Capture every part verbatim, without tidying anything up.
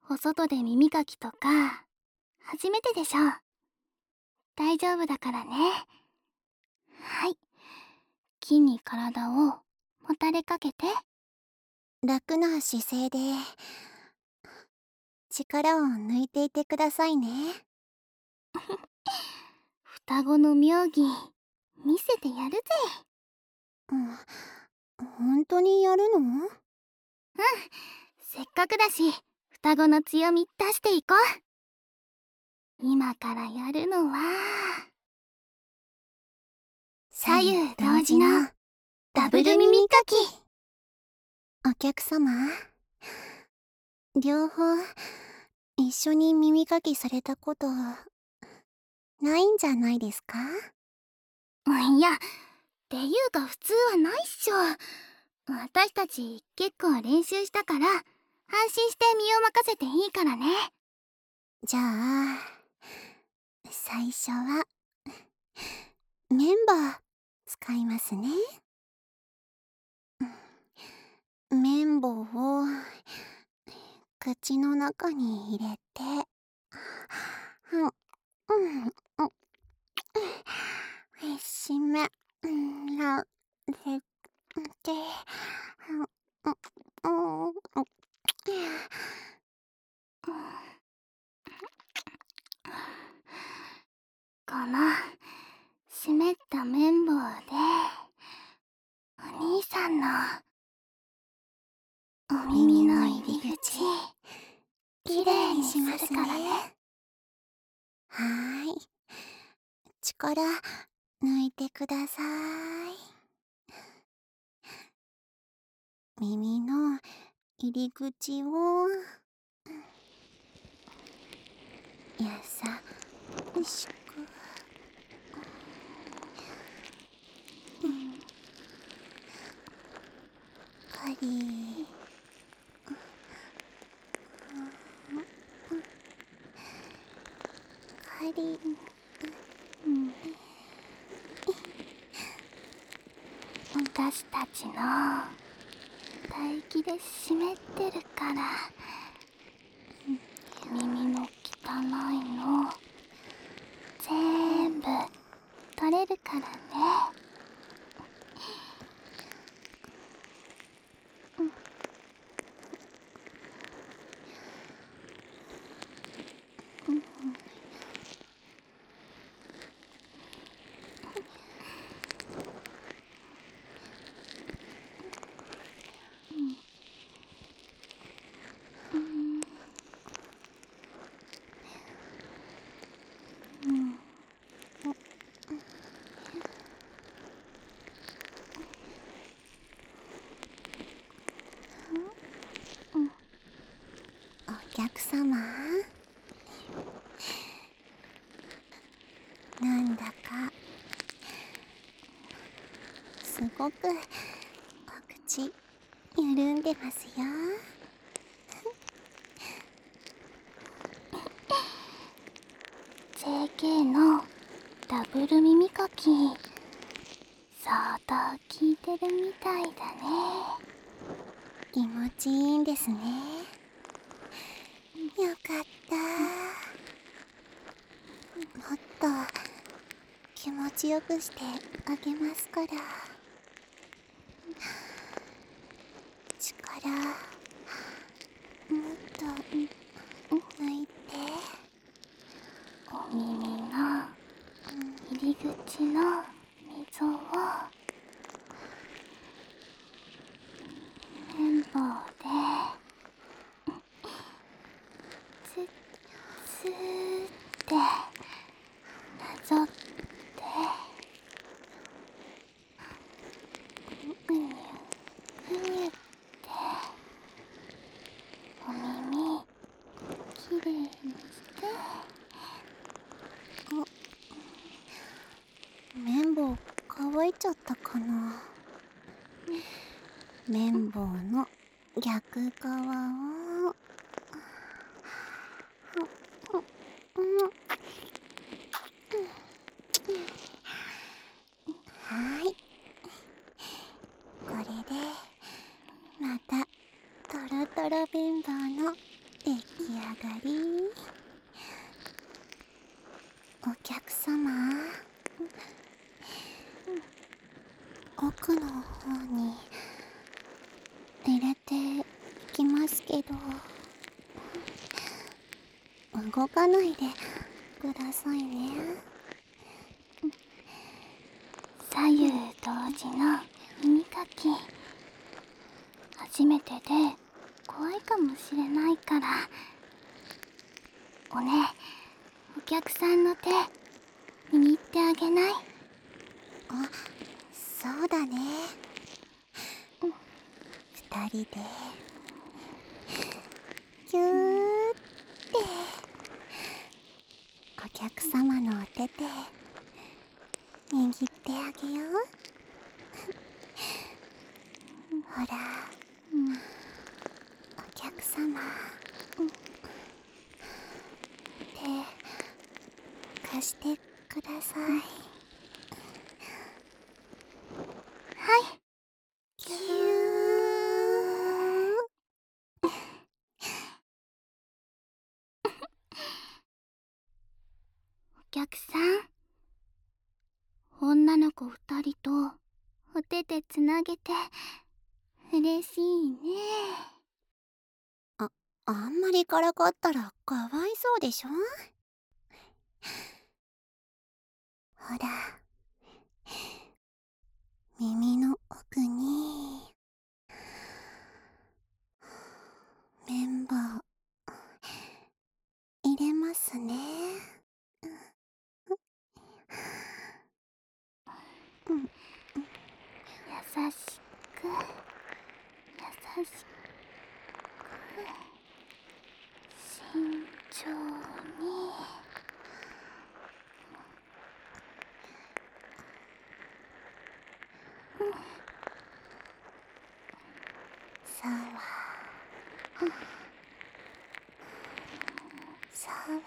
お外で耳かきとか初めてでしょ。大丈夫だからね。はい、木に体をもたれかけて。 楽な姿勢で力を抜いていてくださいね。 双子の妙技見せてやるぜ。 うん、本当にやるの？ うん、せっかくだし双子の強み出していこう。今からやるのは左右同時のダブル耳かき。 お客様、両方一緒に耳かきされたことないんじゃないですか？ いや、っていうか普通はないっしょ。私たち結構練習したから安心して身を任せていいからね。 じゃあ最初は綿棒使いますね。綿棒を口の中に入れて、うんうんうんしめられて、うんうんこの湿った綿棒でお兄さんのお耳の入り口きれいにするからね。 はーい、力抜いてください。耳の入り口を優しく、かりかり、 私たちの唾液で湿ってるから耳の汚いの全部取れるからね。 お客様、なんだかすごくお口緩んでますよ。 ジェーケー のダブル耳かき相当効いてるみたいだね。 気持ちいいんですね。よかった。もっと気持ちよくしてあげますから。力もっと抜いて。 お耳の入り口の溝を綿棒でツッツーってなぞってぐにゅぐにゅってお耳きれいにして。 綿棒乾いちゃったかな。綿棒の逆側をはい、これでまたトロトロ綿棒の出来上がり。お客様、奥の方に入れていきますけど、動かないでくださいね。 左右同時の耳かき、初めてで怖いかもしれないから。おね、お客さんの手握ってあげない？ あ、そうだね。二人でぎゅーってお客様のお手で握ってあげよう。ほら、 うん、 お客様、手貸してください。 はい。 ぎゅー。 お客さん、女の子二人とお手でつなげて嬉しいね。 あ、あんまりからかったらかわいそうでしょ。ほら、耳の奥に綿棒入れますね。うん、 優しく、優しく、慎重に。 さわ、さわ、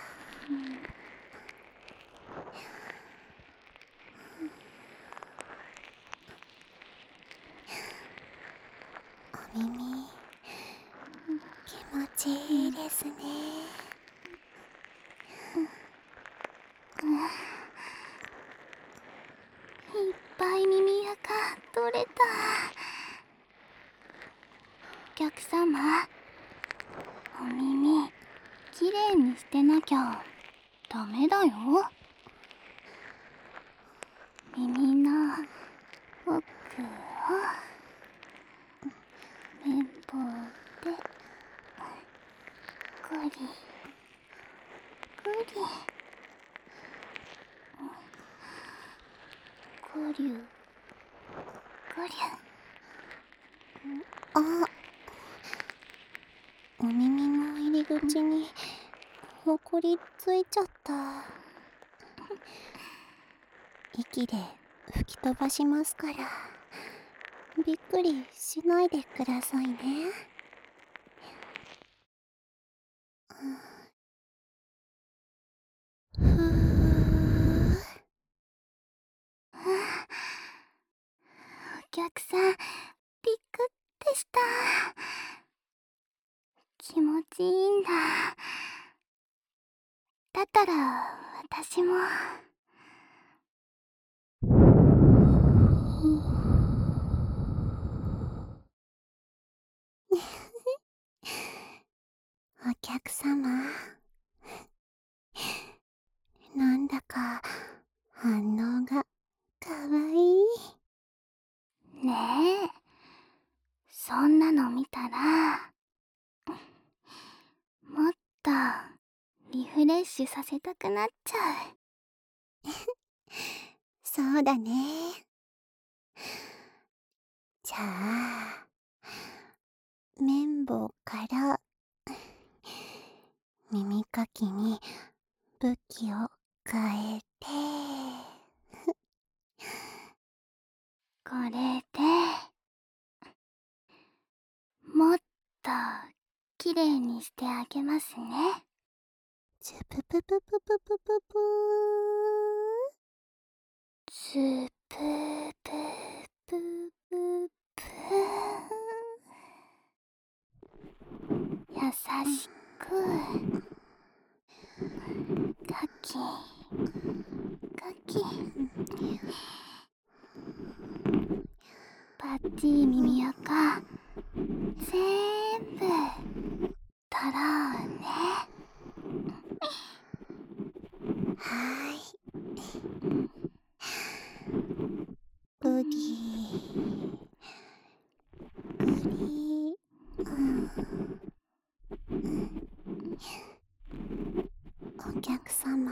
お耳気持ちいいですね。 いっぱい耳垢取れた。お客様、お耳きれいにしてなきゃダメだよ。耳の奥を綿棒でぐりぐりぐりゅぐりゅ。 あ、お耳の入り口にほこりついちゃった。息で吹き飛ばしますから、びっくりしないでくださいね。ふぅ。 お客さん、びっくってした。気持ちいいんだ。だったら私も。 お客様、なんだか反応がかわいい。 ねえ、そんなの見たらもっとリフレッシュさせたくなっちゃう。 そうだね。じゃあ、綿棒から耳かきに武器を変えて、 これでもっときれいにしてあげますね。 チュププププププププスープープープープープー。優しくーガキガキパッチー耳垢ぜーんぶ取ろうね。 はーい。グリーグリー、うん、お客様、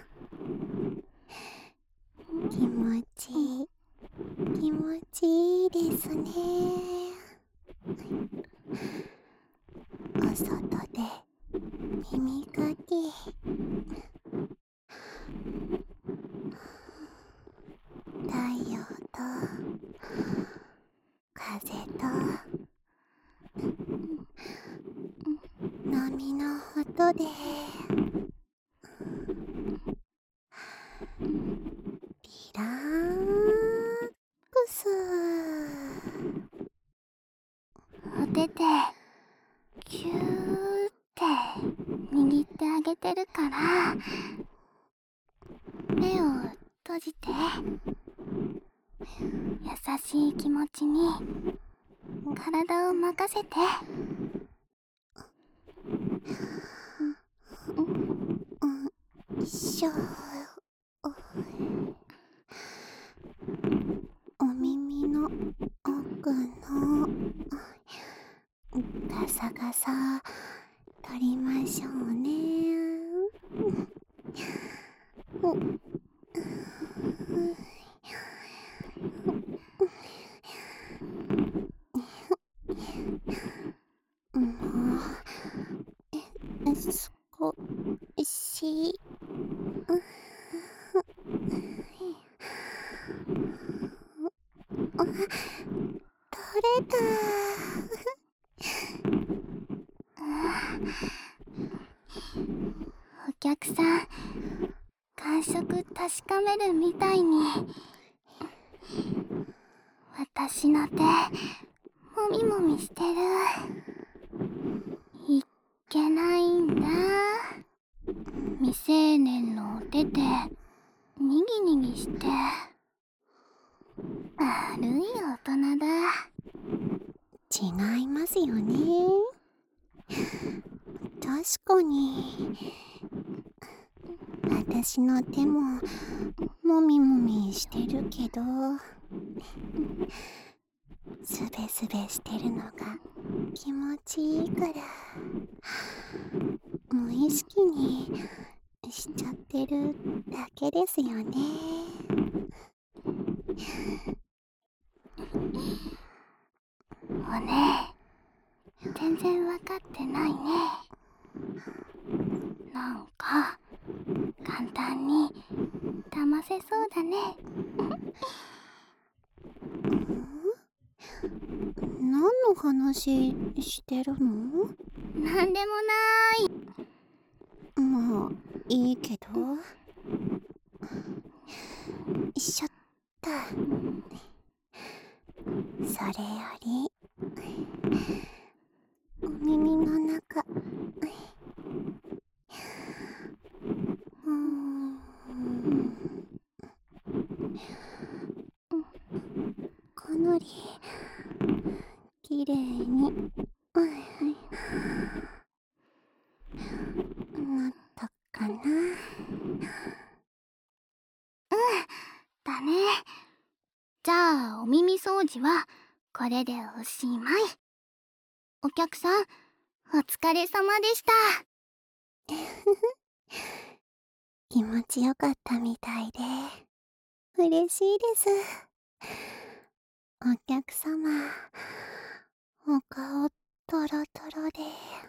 気持ちいい気持ちいいですね。お外で耳かき、太陽と風と波の音でリラックス。 お手でキューって握ってあげてるから目を閉じて優しい気持ちに体を任せて。 うん、しょ。お耳の奥のガサガサ取りましょうね。もう少し取れた。 お客さん感触確かめるみたいに私の手もみもみしてる。いっけないんだ。未成年のお手でにぎにぎして悪い大人だ。 違いますよね。確かに私の手ももみもみしてるけど、すべすべしてるのが気持ちいいから無意識にしちゃってるだけですよね。 おねえ全然わかってないね。なんか簡単に騙せそうだね。 何の話してるの？ なんでもない。 まあいいけど、しょった。それよりお耳の中、うーん、かなりきれいになったかな。 だね。じゃあお耳掃除はこれでおしまい。お客さんお疲れ様でした。 気持ちよかったみたいで嬉しいです。お客様、お顔トロトロで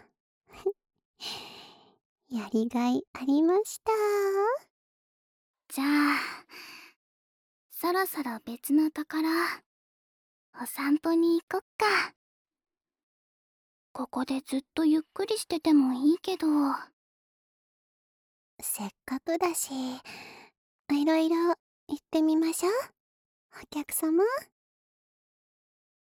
やりがいありました。 じゃあそろそろ別のところお散歩に行こっか。ここでずっとゆっくりしててもいいけど。 せっかくだしいろいろ行ってみましょう、お客様。